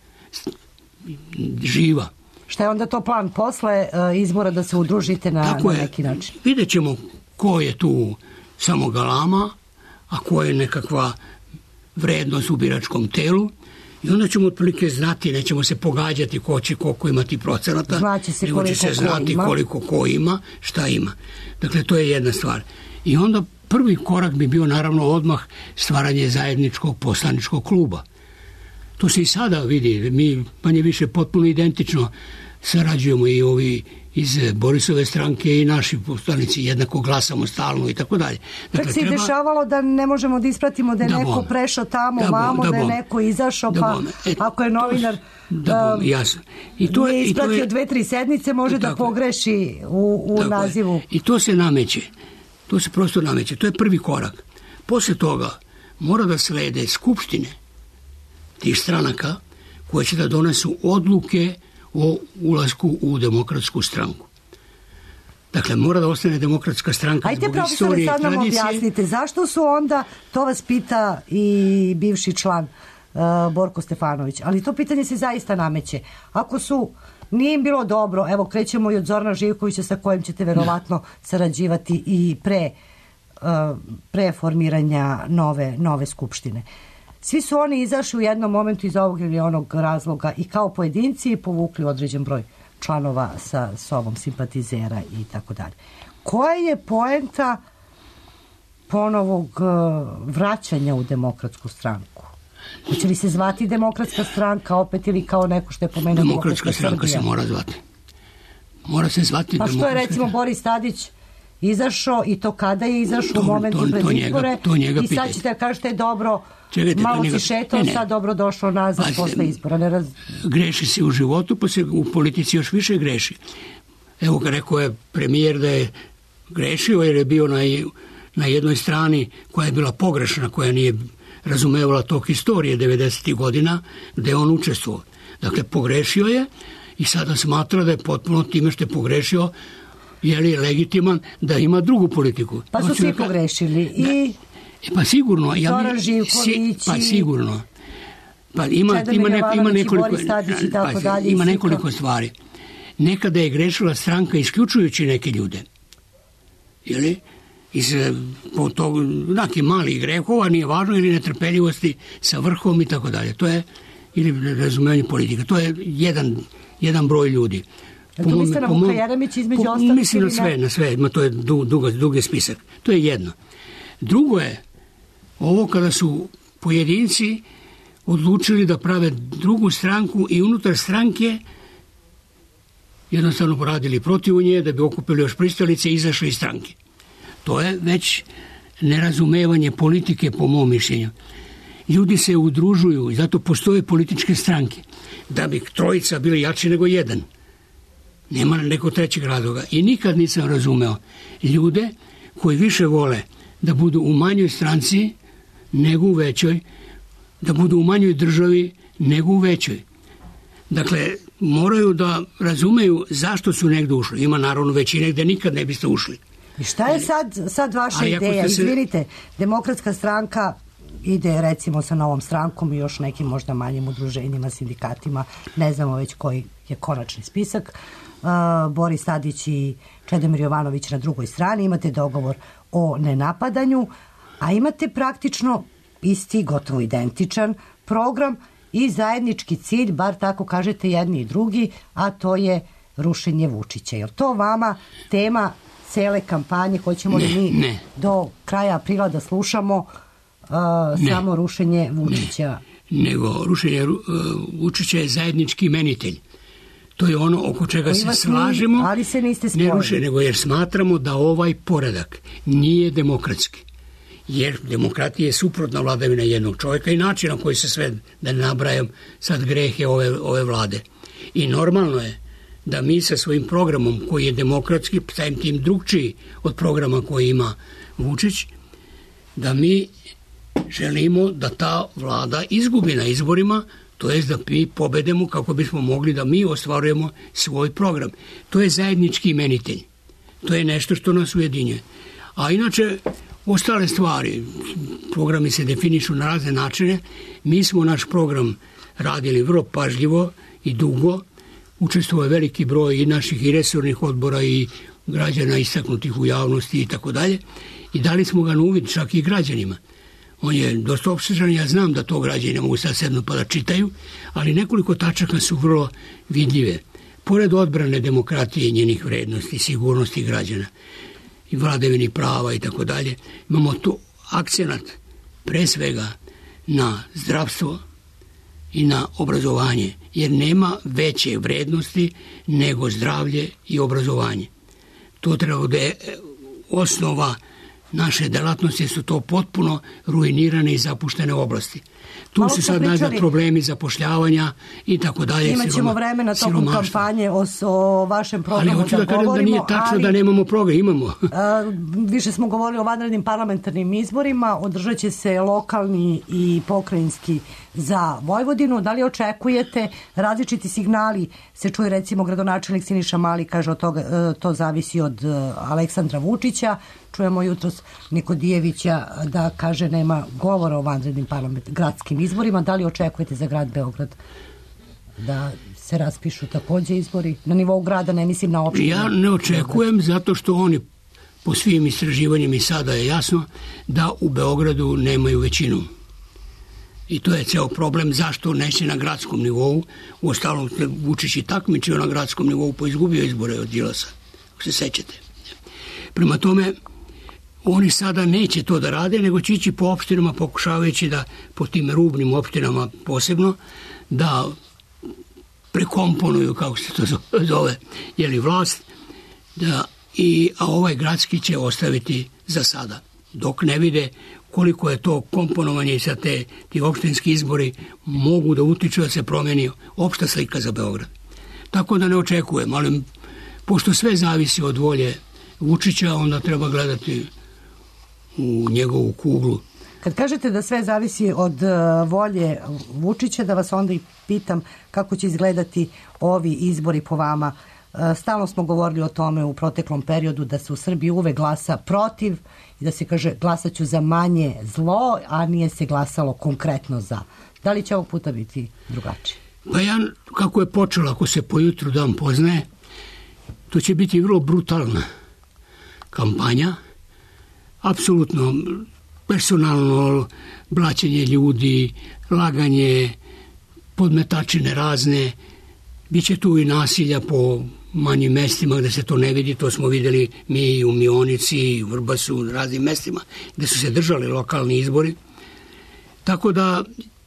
živa. Šta je onda to plan posle izbora da se udružite na, na neki način? Vidjet ćemo ko je tu samo galama, a ko je nekakva vrednost u biračkom telu. I onda ćemo otprilike znati, nećemo se pogađati ko će koliko imati procenata, nego će se znati koliko ko ima, šta ima. Dakle, to je jedna stvar. I onda prvi korak bi bio naravno odmah stvaranje zajedničkog poslaničkog kluba. To se i sada vidi, mi manje više potpuno identično sarađujemo i ovi iz Borisove stranke i naši poslanici, jednako glasamo stalno i tako dalje. Dakle, se treba... dešavalo da ne možemo da ispratimo da je da neko bome. prešao tamo, da vamo, da, da je neko izašao, da pa e, ako je novinar da bome, jasno. I to nije je, ispratio i to je, dve, tri sedmice, može da pogreši u, u nazivu. Je. I to se nameće. To se prosto nameće. To je prvi korak. Posle toga mora da slede skupštine tih stranaka koje će da donesu odluke o ulasku u demokratsku stranku. Dakle, mora da ostane demokratska stranka Ajde, zbog istorije i tradicije. Ajde, profesore, sad nam objasnite, zašto su onda, to vas pita i bivši član uh, Borko Stefanović, ali to pitanje se zaista nameće. Ako su, nije im bilo dobro, evo, krećemo i od Zorana Živkovića sa kojim ćete verovatno sarađivati i pre, uh, pre formiranja nove, nove skupštine. Svi su oni izašli u jednom momentu iz ovog ili onog razloga i kao pojedinci i povukli određen broj članova sa sobom, simpatizera i tako dalje. Koja je poenta ponovog vraćanja u demokratsku stranku? Hoće li se zvati demokratska stranka opet ili kao neko što je pomenuo demokratska stranka se mora zvati. Mora se zvati pa što je recimo Boris Tadić izašao i to kada je izašao u momentu pred izbore i sad ćete kažete dobro Čekajte, malo si šetao, ne, ne. sad dobro došao nazad pa, posle izbora. Ne raz... Greši se u životu, pa se u politici još više greši. Evo ga rekao je premijer da je grešio jer je bio na, na jednoj strani koja je bila pogrešna, koja nije razumevala tok istorije devedesetih godina gde je on učestvovao. Dakle, pogrešio je i sada smatra da je potpuno time što je pogrešio je li legitiman da ima drugu politiku. Pa su svi pogrešili i... Pa sigurno, ja mi, si, pa sigurno. Pa ima ima neko, ima nekoliko pa, dalje, ima nekoliko stvari. Nekada je grešila stranka isključujući neke ljude. Je li? Iz po tog neki mali grehova, nije važno, ili netrpeljivosti sa vrhom i tako dalje. To je ili razumevanje politike. To je jedan jedan broj ljudi. Po to mislite na Vuka Jeremić između po, ostalih? Mislim na sve, na sve, ma to je du, dugo, dugi spisak. To je jedno. Drugo je ovo kada su pojedinci odlučili da prave drugu stranku i unutar stranke jednostavno poradili protiv nje da bi okupili još pristalice i izašli iz stranke. To je već nerazumevanje politike po mom mišljenju. Ljudi se udružuju i zato postoje političke stranke da bi trojica bili jači nego jedan. Nema nekog trećeg razloga. I nikad nisam razumeo ljude koji više vole da budu u manjoj stranci nego u većoj, da budu u manjoj državi nego u većoj. Dakle, moraju da razumeju zašto su negde ušli. Ima naravno većine gde nikad ne biste ušli. I šta je sad, sad vaša ideja? Se... Izvinite, demokratska stranka ide recimo sa novom strankom i još nekim možda manjim udruženjima, sindikatima, ne znamo već koji je konačni spisak. Uh, Boris Tadić i Čedomir Jovanović na drugoj strani, imate dogovor o nenapadanju, a imate praktično isti, gotovo identičan program i zajednički cilj, bar tako kažete jedni i drugi, a to je rušenje Vučića. Je to vama tema cele kampanje koju ćemo li mi ne. do kraja aprila da slušamo uh, samo rušenje Vučića? Ne. Nego rušenje uh, Vučića je zajednički imenitelj. To je ono oko čega se slažemo, ali se niste ne ruše, nego jer smatramo da ovaj poredak nije demokratski. Jer demokratija je suprotna vladavina jednog čovjeka i način na koji se sve, da ne nabrajam sad grehe ove, ove vlade. I normalno je da mi sa svojim programom koji je demokratski, samim tim drugčiji od programa koji ima Vučić, da mi želimo da ta vlada izgubi na izborima, to je da mi pobedemo kako bismo mogli da mi ostvarujemo svoj program. To je zajednički imenitelj. To je nešto što nas ujedinjuje. A inače, ostale stvari, programi se definišu na razne načine. Mi smo naš program radili vrlo pažljivo i dugo. Učestvovao je veliki broj i naših i resornih odbora i građana istaknutih u javnosti i tako dalje. I dali smo ga na uvid čak i građanima. On je dosta opsežan, ja znam da to građani ne mogu sad sedno pa da čitaju, ali nekoliko tačaka su vrlo vidljive. Pored odbrane demokratije i njenih vrednosti, sigurnosti građana i vladavini prava i tako dalje, imamo tu akcenat pre svega na zdravstvo i na obrazovanje, jer nema veće vrednosti nego zdravlje i obrazovanje. To treba da je osnova naše delatnosti, su to potpuno ruinirane i zapuštene oblasti. Tu Malo se smo sad nađe pričali- problemi zapošljavanja i tako dalje. Imaćemo siroma- vremena tokom siromaštvo. kampanje o, o vašem Ali programu hoću da, da kažem da govorimo, nije tačno ali, da nemamo program, imamo. a, više smo govorili o vanrednim parlamentarnim izborima, održat će se lokalni i pokrajinski za Vojvodinu. Da li očekujete različiti signali? Se čuje recimo gradonačelnik Siniša Mali kaže od toga, e, to zavisi od e, Aleksandra Vučića. Čujemo jutros Nikodijevića da kaže nema govora o vanrednim parlament, gradskim izborima. Da li očekujete za grad Beograd da se raspišu takođe izbori na nivou grada, ne mislim na opštinu? Ja ne očekujem zato što oni po svim istraživanjima i sada je jasno da u Beogradu nemaju većinu. I to je ceo problem zašto neće na gradskom nivou. U ostalom Vučić i takmičio na gradskom nivou pa izgubio izbore od Đilasa, ako se sećate. Prema tome, oni sada neće to da rade, nego će ići po opštinama pokušavajući da, po tim rubnim opštinama posebno, da prekomponuju, kako se to zove, jeli vlast, da, i, a ovaj gradski će ostaviti za sada. Dok ne vide koliko je to komponovanje i sa te, ti opštinski izbori mogu da utiču da se promeni opšta slika za Beograd. Tako da ne očekujem, ali pošto sve zavisi od volje Vučića, onda treba gledati u njegovu kuglu. Kad kažete da sve zavisi od uh, volje Vučića, da vas onda i pitam kako će izgledati ovi izbori po vama. Uh, stalno smo govorili o tome u proteklom periodu da se u Srbiji uvek glasa protiv i da se kaže glasaću za manje zlo, a nije se glasalo konkretno za. Da li će ovog puta biti drugačije? Pa ja, kako je počelo, ako se po jutru dan poznaje, to će biti vrlo brutalna kampanja, apsolutno personalno blaćenje ljudi, laganje, podmetačine razne, biće tu i nasilja po manjim mestima gde se to ne vidi, to smo videli mi u Mionici, u Vrbasu, u raznim mestima gde su se držali lokalni izbori. Tako da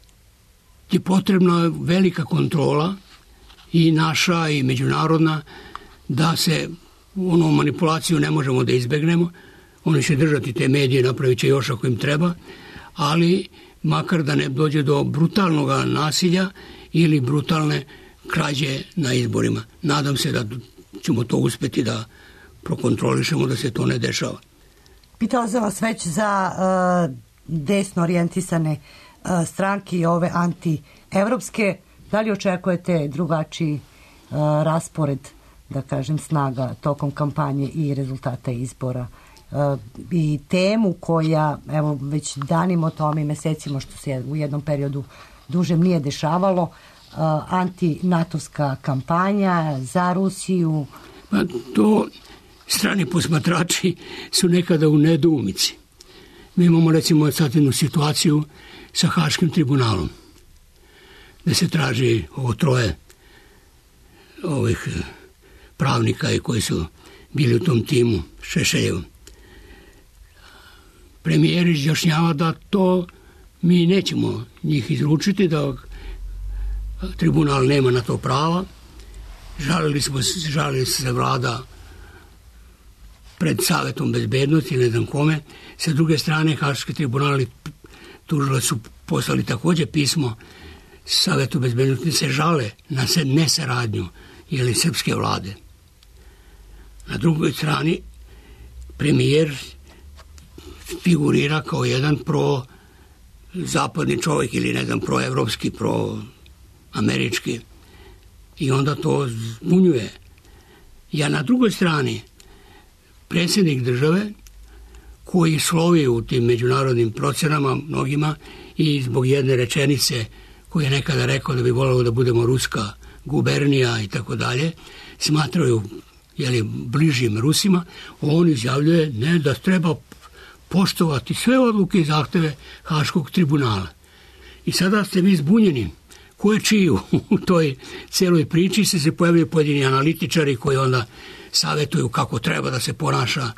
je potrebna velika kontrola i naša i međunarodna, da se ono manipulaciju ne možemo da izbegnemo. Oni će držati te medije, napravit će još ako im treba, ali makar da ne dođe do brutalnog nasilja ili brutalne krađe na izborima. Nadam se da ćemo to uspeti da prokontrolišemo, da se to ne dešava. Pitala sam vas već za uh, desno orijentisane uh, stranke i ove anti-evropske. Da li očekujete drugačiji uh, raspored, da kažem, snaga tokom kampanje i rezultata izbora? Uh, i temu koja, evo, već danimo o tome i mesecima, što se u jednom periodu dužem nije dešavalo, uh, anti-natovska kampanja za Rusiju. Pa to strani posmatrači su nekada u nedoumici. Mi imamo recimo sad jednu situaciju sa Haškim tribunalom, gde se traži ovo troje ovih pravnika i koji su bili u tom timu Šešeljevom. Premijer izjašnjava da to mi nećemo njih izručiti, da tribunal nema na to prava. Žalili smo, žalili se vlada pred Savetom bezbednosti, ne znam kome. Sa druge strane, Haški tribunali tužili su poslali takođe pismo Savetu bezbednosti, se žale na nesaradnju ili srpske vlade. Na drugoj strani, premijer figurira kao jedan pro-zapadni čovjek ili ne znam, pro-evropski, pro-američki, i onda to zbunjuje. Ja na drugoj strani, predsjednik države koji slovi u tim međunarodnim procenama mnogima i zbog jedne rečenice koju je nekada rekao da bi volelo da budemo ruska gubernija i tako dalje, smatraju jeli, bližim Rusima, on izjavljuje ne, da treba poštovati sve odluke i zahteve Haškog tribunala. I sada ste vi zbunjeni. Ko je čiju u toj celoj priči, se se pojavljaju pojedini analitičari koji onda savjetuju kako treba da se ponaša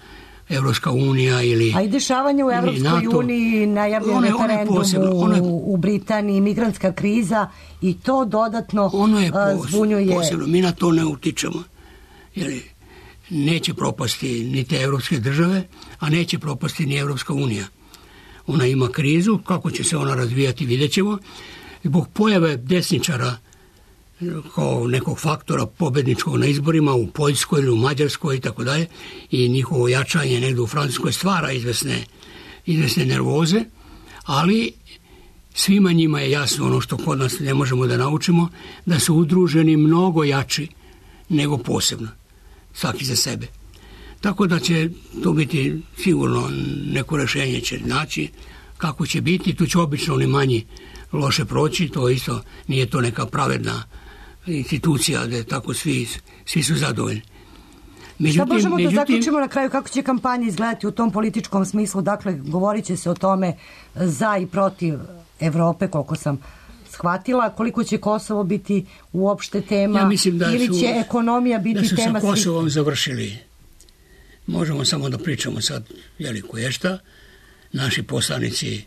Evropska unija ili A i dešavanje u Evropskoj uniji, najavljen referendum u, u Britaniji, migrantska kriza i to dodatno ono je uh, zbunjuje. Posebno, mi na to ne utičemo. Jer neće propasti ni te evropske države, a neće propasti ni Evropska unija. Ona ima krizu, kako će se ona razvijati vidjet ćemo. Zbog pojave desničara kao nekog faktora pobedničkog na izborima u Poljskoj ili u Mađarskoj i tako dalje, i njihovo jačanje negdje u Francuskoj stvara izvesne, izvesne nervoze, ali svima njima je jasno ono što kod nas ne možemo da naučimo, da su udruženi mnogo jači nego posebno, svaki za sebe. Tako da će to biti sigurno neko rešenje će naći, kako će biti, tu će obično oni manji loše proći, to isto nije to neka pravedna institucija da tako svi, svi su zadovoljni. Međutim, Šta možemo međutim, da zaključimo na kraju kako će kampanja izgledati u tom političkom smislu? Dakle, govorit će se o tome za i protiv Evrope, koliko sam shvatila, koliko će Kosovo biti uopšte tema, ja mislim da ili su, će ekonomija biti da su tema. Da su sa Kosovom svih... završili. Možemo samo da pričamo sad veliko je šta. Naši poslanici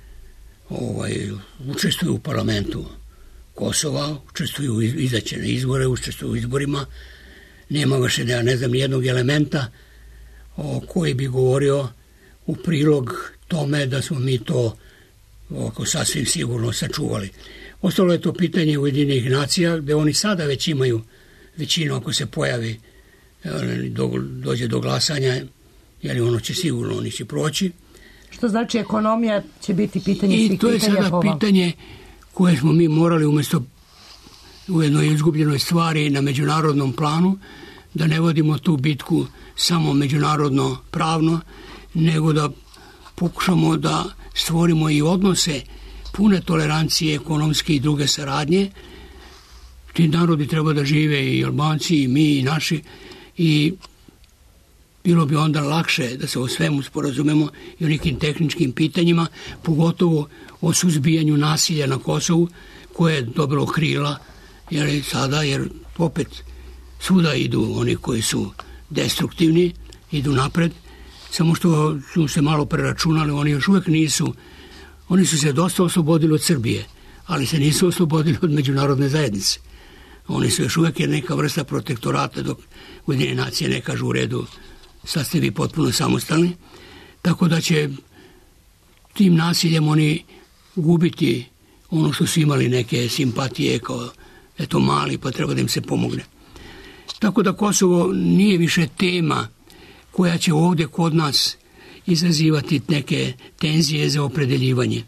ovaj, učestvuju u parlamentu Kosova, učestvuju izaće na izbore, učestvuju u izborima. Nema vaše, ja ne znam, nijednog elementa o koji bi govorio u prilog tome da smo mi to ovako sasvim sigurno sačuvali. Ostalo je to pitanje Ujedinjenih nacija, gde oni sada već imaju većinu ako se pojavi, do, dođe do glasanja, jer ono će sigurno, oni će proći. Što znači ekonomija će biti pitanje svih pitanja? I to je sada pitanje koje smo mi morali umjesto u jednoj izgubljenoj stvari na međunarodnom planu, da ne vodimo tu bitku samo međunarodno pravno, nego da pokušamo da stvorimo i odnose pune tolerancije, ekonomske i druge saradnje. Ti narodi treba da žive, i Albanci, i mi, i naši, i bilo bi onda lakše da se o svemu sporazumemo i o nekim tehničkim pitanjima, pogotovo o suzbijanju nasilja na Kosovu, koje je dobro krila, jer sada, jer opet svuda idu oni koji su destruktivni, idu napred, samo što su se malo preračunali, oni još uvijek nisu, oni su se dosta oslobodili od Srbije, ali se nisu oslobodili od međunarodne zajednice. Oni su još uvijek neka vrsta protektorata, dok Ujedinjene nacije ne kažu u redu, sad ste vi potpuno samostalni, tako da će tim nasiljem oni gubiti ono što su imali neke simpatije kao eto mali pa treba da im se pomogne. Tako da Kosovo nije više tema koja će ovdje kod nas izazivati neke tenzije za opredeljivanje.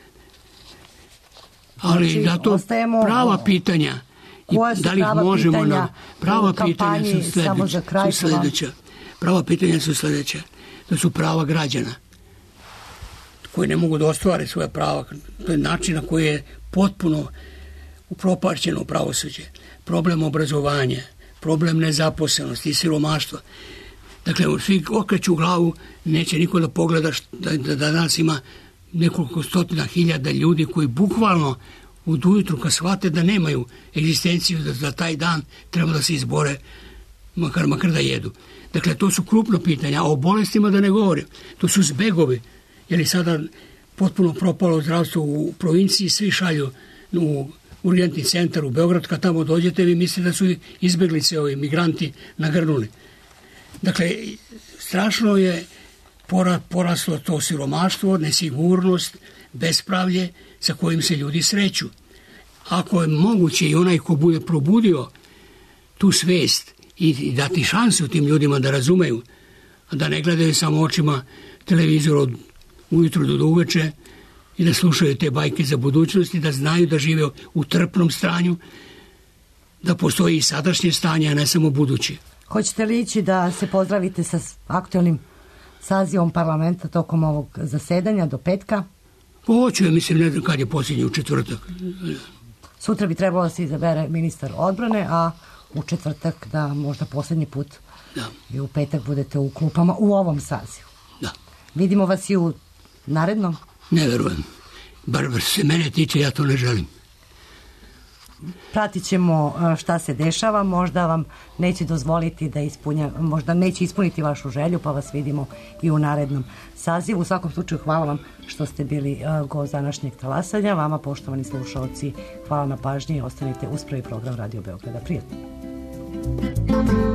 Ali znači, da to prava pitanja i da li ih možemo na prava pitanja su sljedeća, su sljedeća. Prava pitanja su sljedeća. To su prava građana koji ne mogu da ostvare svoje prava. To je način na koji je potpuno upropašćeno pravosuđe. Problem obrazovanja, problem nezaposlenosti i siromaštva. Dakle, svi okreću glavu, neće niko da pogleda da, da danas ima nekoliko stotina hiljada ljudi koji bukvalno od ujutru kad shvate da nemaju egzistenciju, da za taj dan treba da se izbore, makar, makar da jedu. Dakle, to su krupno pitanja, a o bolestima da ne govorim. To su zbegovi, jer je sada potpuno propalo zdravstvo u provinciji, svi šalju u urgentni centar u Beograd, kad tamo dođete, vi mislite da su izbeglice ovi migranti nagrnuli. Dakle, strašno je poraslo to siromaštvo, nesigurnost, bespravlje sa kojim se ljudi sreću. Ako je moguće i onaj ko bude probudio tu svest i dati šansu tim ljudima da razumeju, da ne gledaju samo očima televizor od ujutru do uveče i da slušaju te bajke za budućnost i da znaju da žive u trpnom stanju, da postoji i sadašnje stanje, a ne samo buduće. Hoćete li ići da se pozdravite sa aktualnim sazivom parlamenta tokom ovog zasedanja do petka? Hoću, ja mislim, ne znam kad je posljednji, u četvrtak. Sutra bi trebalo da se izabere ministar odbrane, a u četvrtak da možda posljednji put da. I u petak budete u klupama u ovom sazivu. Da. Vidimo vas i u narednom? Ne verujem. Bar se mene tiče, ja to ne želim. pratit ćemo šta se dešava, možda vam neće dozvoliti da ispunja, možda neće ispuniti vašu želju, pa vas vidimo i u narednom sazivu. U svakom slučaju hvala vam što ste bili gost današnjeg talasanja. Vama, poštovani slušaoci, hvala na pažnji i ostanite uz prvi program Radio Beograda. Prijatno.